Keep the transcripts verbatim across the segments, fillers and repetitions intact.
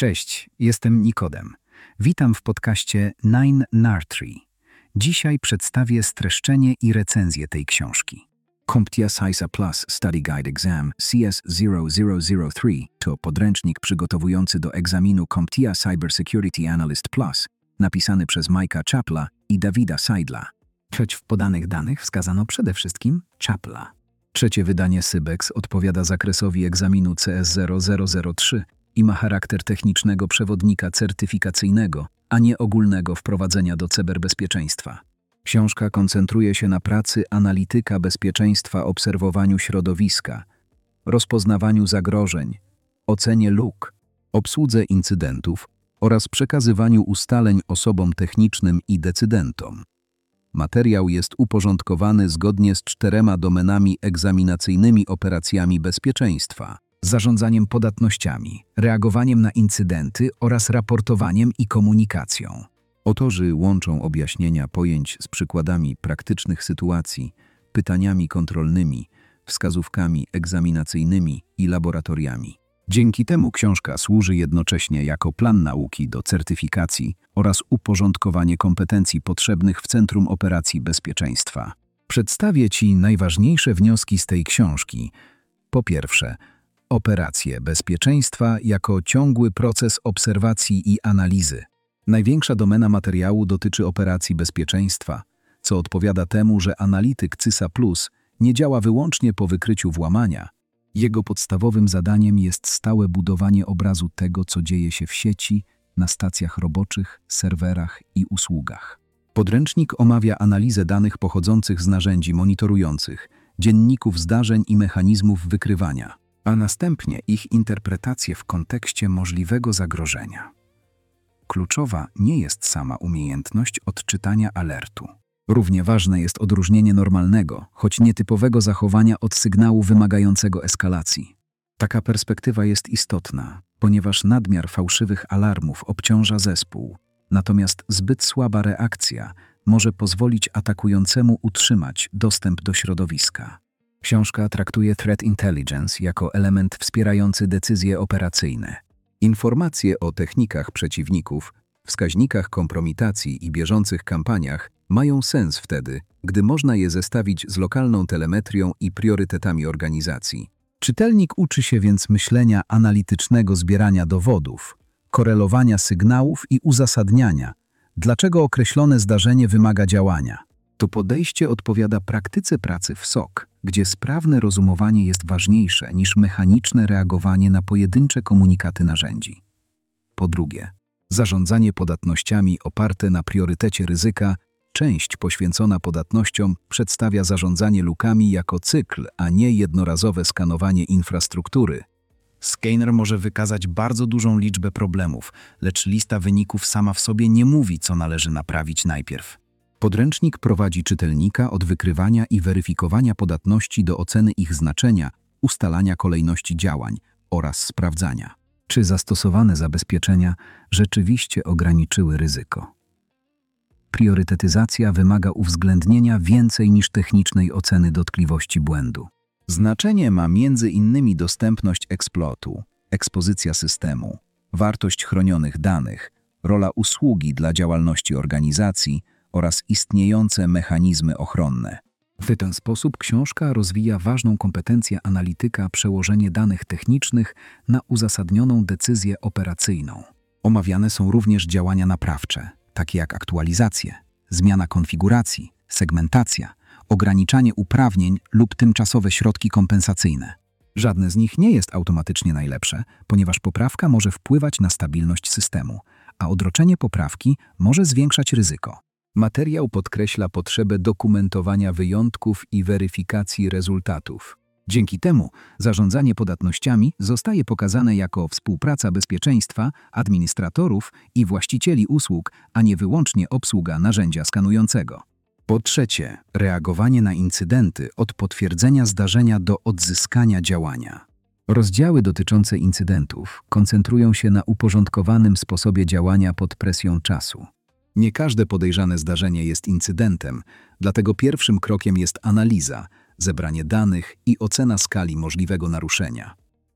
Cześć, jestem Nikodem. Witam w podcaście nine N A R three. Dzisiaj przedstawię streszczenie i recenzję tej książki. CompTIA CySA Plus Study Guide Exam C S zero zero zero three to podręcznik przygotowujący do egzaminu CompTIA Cybersecurity Analyst Plus, napisany przez Mike'a Chappella i Davida Seidla. Choć w podanych danych wskazano przede wszystkim Chappella. Trzecie wydanie Cybex odpowiada zakresowi egzaminu C S zero zero zero trzy i ma charakter technicznego przewodnika certyfikacyjnego, a nie ogólnego wprowadzenia do cyberbezpieczeństwa. Książka koncentruje się na pracy analityka bezpieczeństwa, obserwowaniu środowiska, rozpoznawaniu zagrożeń, ocenie luk, obsłudze incydentów oraz przekazywaniu ustaleń osobom technicznym i decydentom. Materiał jest uporządkowany zgodnie z czterema domenami egzaminacyjnymi: operacjami bezpieczeństwa, zarządzaniem podatnościami, reagowaniem na incydenty oraz raportowaniem i komunikacją. Autorzy łączą objaśnienia pojęć z przykładami praktycznych sytuacji, pytaniami kontrolnymi, wskazówkami egzaminacyjnymi i laboratoriami. Dzięki temu książka służy jednocześnie jako plan nauki do certyfikacji oraz uporządkowanie kompetencji potrzebnych w Centrum Operacji Bezpieczeństwa. Przedstawię Ci najważniejsze wnioski z tej książki. Po pierwsze, operacje bezpieczeństwa jako ciągły proces obserwacji i analizy. Największa domena materiału dotyczy operacji bezpieczeństwa, co odpowiada temu, że analityk CySA Plus nie działa wyłącznie po wykryciu włamania. Jego podstawowym zadaniem jest stałe budowanie obrazu tego, co dzieje się w sieci, na stacjach roboczych, serwerach i usługach. Podręcznik omawia analizę danych pochodzących z narzędzi monitorujących, dzienników zdarzeń i mechanizmów wykrywania, a następnie ich interpretację w kontekście możliwego zagrożenia. Kluczowa nie jest sama umiejętność odczytania alertu. Równie ważne jest odróżnienie normalnego, choć nietypowego zachowania od sygnału wymagającego eskalacji. Taka perspektywa jest istotna, ponieważ nadmiar fałszywych alarmów obciąża zespół, natomiast zbyt słaba reakcja może pozwolić atakującemu utrzymać dostęp do środowiska. Książka traktuje threat intelligence jako element wspierający decyzje operacyjne. Informacje o technikach przeciwników, wskaźnikach kompromitacji i bieżących kampaniach mają sens wtedy, gdy można je zestawić z lokalną telemetrią i priorytetami organizacji. Czytelnik uczy się więc myślenia analitycznego, zbierania dowodów, korelowania sygnałów i uzasadniania, dlaczego określone zdarzenie wymaga działania. To podejście odpowiada praktyce pracy w S O C, gdzie sprawne rozumowanie jest ważniejsze niż mechaniczne reagowanie na pojedyncze komunikaty narzędzi. Po drugie, zarządzanie podatnościami oparte na priorytecie ryzyka. Część poświęcona podatnościom przedstawia zarządzanie lukami jako cykl, a nie jednorazowe skanowanie infrastruktury. Scanner może wykazać bardzo dużą liczbę problemów, lecz lista wyników sama w sobie nie mówi, co należy naprawić najpierw. Podręcznik prowadzi czytelnika od wykrywania i weryfikowania podatności do oceny ich znaczenia, ustalania kolejności działań oraz sprawdzania, czy zastosowane zabezpieczenia rzeczywiście ograniczyły ryzyko. Priorytetyzacja wymaga uwzględnienia więcej niż technicznej oceny dotkliwości błędu. Znaczenie ma między innymi dostępność eksploatu, ekspozycja systemu, wartość chronionych danych, rola usługi dla działalności organizacji oraz istniejące mechanizmy ochronne. W ten sposób książka rozwija ważną kompetencję analityka, przełożenie danych technicznych na uzasadnioną decyzję operacyjną. Omawiane są również działania naprawcze, takie jak aktualizacje, zmiana konfiguracji, segmentacja, ograniczanie uprawnień lub tymczasowe środki kompensacyjne. Żadne z nich nie jest automatycznie najlepsze, ponieważ poprawka może wpływać na stabilność systemu, a odroczenie poprawki może zwiększać ryzyko. Materiał podkreśla potrzebę dokumentowania wyjątków i weryfikacji rezultatów. Dzięki temu zarządzanie podatnościami zostaje pokazane jako współpraca bezpieczeństwa, administratorów i właścicieli usług, a nie wyłącznie obsługa narzędzia skanującego. Po trzecie, reagowanie na incydenty od potwierdzenia zdarzenia do odzyskania działania. Rozdziały dotyczące incydentów koncentrują się na uporządkowanym sposobie działania pod presją czasu. Nie każde podejrzane zdarzenie jest incydentem, dlatego pierwszym krokiem jest analiza, zebranie danych i ocena skali możliwego naruszenia.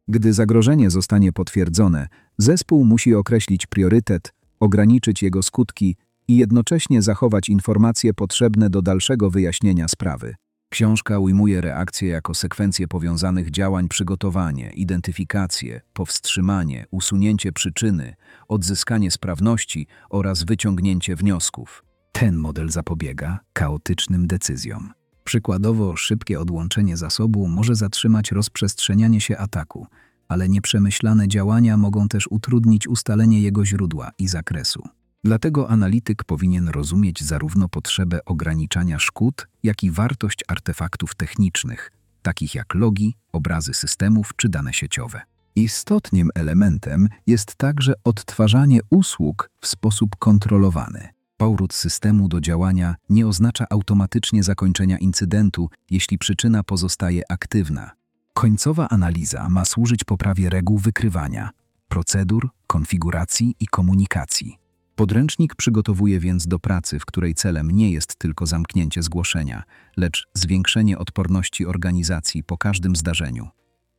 Gdy zagrożenie zostanie potwierdzone, zespół musi określić priorytet, ograniczyć jego skutki i jednocześnie zachować informacje potrzebne do dalszego wyjaśnienia sprawy. Książka ujmuje reakcje jako sekwencję powiązanych działań: przygotowanie, identyfikację, powstrzymanie, usunięcie przyczyny, odzyskanie sprawności oraz wyciągnięcie wniosków. Ten model zapobiega chaotycznym decyzjom. Przykładowo, szybkie odłączenie zasobu może zatrzymać rozprzestrzenianie się ataku, ale nieprzemyślane działania mogą też utrudnić ustalenie jego źródła i zakresu. Dlatego analityk powinien rozumieć zarówno potrzebę ograniczania szkód, jak i wartość artefaktów technicznych, takich jak logi, obrazy systemów czy dane sieciowe. Istotnym elementem jest także odtwarzanie usług w sposób kontrolowany. Powrót systemu do działania nie oznacza automatycznie zakończenia incydentu, jeśli przyczyna pozostaje aktywna. Końcowa analiza ma służyć poprawie reguł wykrywania, procedur, konfiguracji i komunikacji. Podręcznik przygotowuje więc do pracy, w której celem nie jest tylko zamknięcie zgłoszenia, lecz zwiększenie odporności organizacji po każdym zdarzeniu.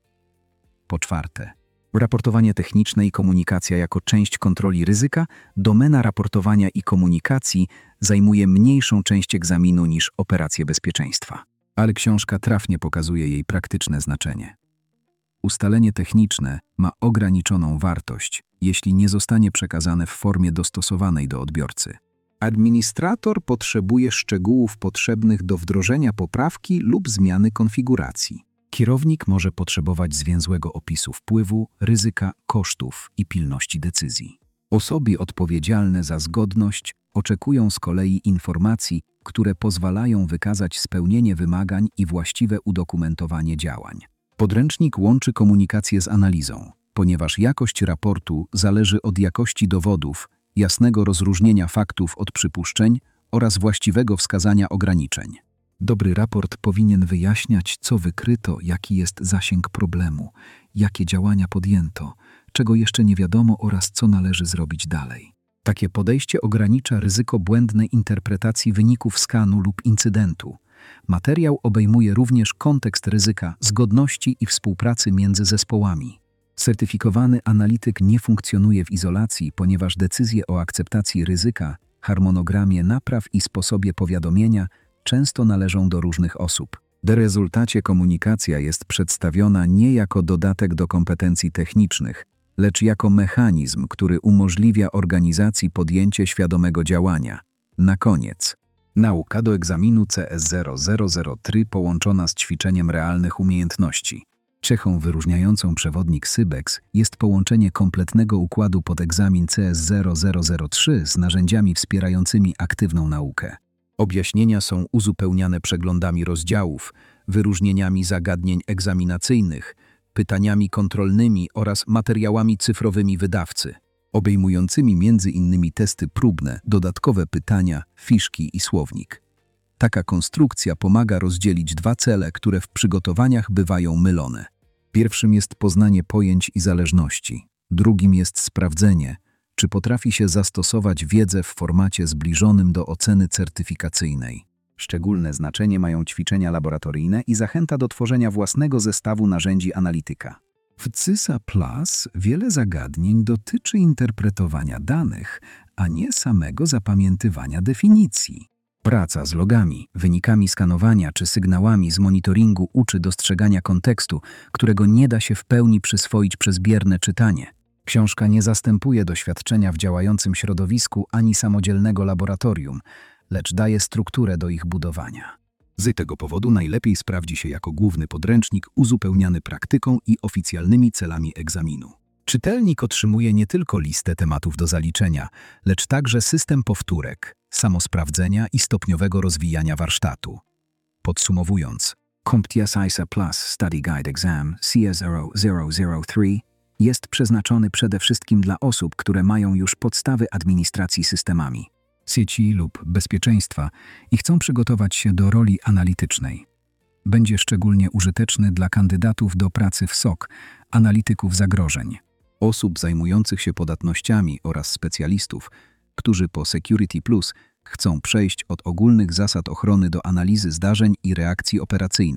Po czwarte, raportowanie techniczne i komunikacja jako część kontroli ryzyka. Domena raportowania i komunikacji zajmuje mniejszą część egzaminu niż operacje bezpieczeństwa, ale książka trafnie pokazuje jej praktyczne znaczenie. Ustalenie techniczne ma ograniczoną wartość, jeśli nie zostanie przekazane w formie dostosowanej do odbiorcy. Administrator potrzebuje szczegółów potrzebnych do wdrożenia poprawki lub zmiany konfiguracji. Kierownik może potrzebować zwięzłego opisu wpływu, ryzyka, kosztów i pilności decyzji. Osoby odpowiedzialne za zgodność oczekują z kolei informacji, które pozwalają wykazać spełnienie wymagań i właściwe udokumentowanie działań. Podręcznik łączy komunikację z analizą, ponieważ jakość raportu zależy od jakości dowodów, jasnego rozróżnienia faktów od przypuszczeń oraz właściwego wskazania ograniczeń. Dobry raport powinien wyjaśniać, co wykryto, jaki jest zasięg problemu, jakie działania podjęto, czego jeszcze nie wiadomo oraz co należy zrobić dalej. Takie podejście ogranicza ryzyko błędnej interpretacji wyników skanu lub incydentu. Materiał obejmuje również kontekst ryzyka, zgodności i współpracy między zespołami. Certyfikowany analityk nie funkcjonuje w izolacji, ponieważ decyzje o akceptacji ryzyka, harmonogramie napraw i sposobie powiadomienia często należą do różnych osób. W rezultacie komunikacja jest przedstawiona nie jako dodatek do kompetencji technicznych, lecz jako mechanizm, który umożliwia organizacji podjęcie świadomego działania. Na koniec, nauka do egzaminu C S zero zero zero trzy połączona z ćwiczeniem realnych umiejętności. Cechą wyróżniającą przewodnik Sybex jest połączenie kompletnego układu pod egzamin C S zero zero zero trzy z narzędziami wspierającymi aktywną naukę. Objaśnienia są uzupełniane przeglądami rozdziałów, wyróżnieniami zagadnień egzaminacyjnych, pytaniami kontrolnymi oraz materiałami cyfrowymi wydawcy, obejmującymi między innymi testy próbne, dodatkowe pytania, fiszki i słownik. Taka konstrukcja pomaga rozdzielić dwa cele, które w przygotowaniach bywają mylone. Pierwszym jest poznanie pojęć i zależności, drugim jest sprawdzenie, czy potrafi się zastosować wiedzę w formacie zbliżonym do oceny certyfikacyjnej. Szczególne znaczenie mają ćwiczenia laboratoryjne i zachęta do tworzenia własnego zestawu narzędzi analityka. W C I S A Plus wiele zagadnień dotyczy interpretowania danych, a nie samego zapamiętywania definicji. Praca z logami, wynikami skanowania czy sygnałami z monitoringu uczy dostrzegania kontekstu, którego nie da się w pełni przyswoić przez bierne czytanie. Książka nie zastępuje doświadczenia w działającym środowisku ani samodzielnego laboratorium, lecz daje strukturę do ich budowania. Z tego powodu najlepiej sprawdzi się jako główny podręcznik uzupełniany praktyką i oficjalnymi celami egzaminu. Czytelnik otrzymuje nie tylko listę tematów do zaliczenia, lecz także system powtórek, samosprawdzenia i stopniowego rozwijania warsztatu. Podsumowując, CompTIA C I S A Plus Study Guide Exam C S zero zero zero trzy jest przeznaczony przede wszystkim dla osób, które mają już podstawy administracji systemami, sieci lub bezpieczeństwa i chcą przygotować się do roli analitycznej. Będzie szczególnie użyteczny dla kandydatów do pracy w S O C, analityków zagrożeń, osób zajmujących się podatnościami oraz specjalistów, którzy po Security Plus chcą przejść od ogólnych zasad ochrony do analizy zdarzeń i reakcji operacyjnej.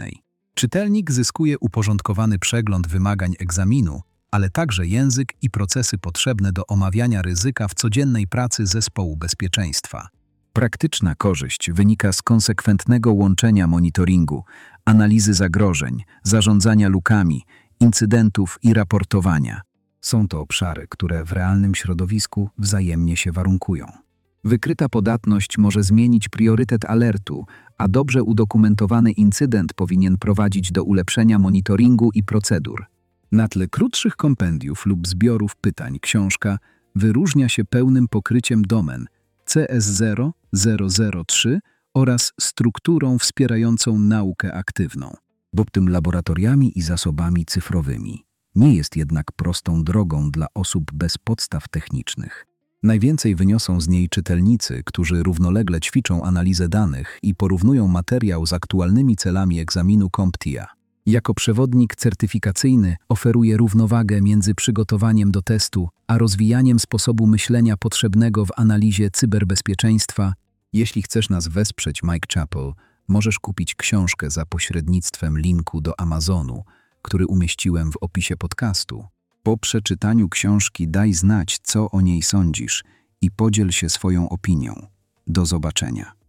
Czytelnik zyskuje uporządkowany przegląd wymagań egzaminu, ale także język i procesy potrzebne do omawiania ryzyka w codziennej pracy zespołu bezpieczeństwa. Praktyczna korzyść wynika z konsekwentnego łączenia monitoringu, analizy zagrożeń, zarządzania lukami, incydentów i raportowania. Są to obszary, które w realnym środowisku wzajemnie się warunkują. Wykryta podatność może zmienić priorytet alertu, a dobrze udokumentowany incydent powinien prowadzić do ulepszenia monitoringu i procedur. Na tle krótszych kompendiów lub zbiorów pytań książka wyróżnia się pełnym pokryciem domen C S zero zero zero trzy oraz strukturą wspierającą naukę aktywną. Bo tym laboratoriami i zasobami cyfrowymi nie jest jednak prostą drogą dla osób bez podstaw technicznych. Najwięcej wyniosą z niej czytelnicy, którzy równolegle ćwiczą analizę danych i porównują materiał z aktualnymi celami egzaminu CompTIA. Jako przewodnik certyfikacyjny oferuje równowagę między przygotowaniem do testu a rozwijaniem sposobu myślenia potrzebnego w analizie cyberbezpieczeństwa. Jeśli chcesz nas wesprzeć, Mike Chappell, możesz kupić książkę za pośrednictwem linku do Amazonu, który umieściłem w opisie podcastu. Po przeczytaniu książki daj znać, co o niej sądzisz i podziel się swoją opinią. Do zobaczenia.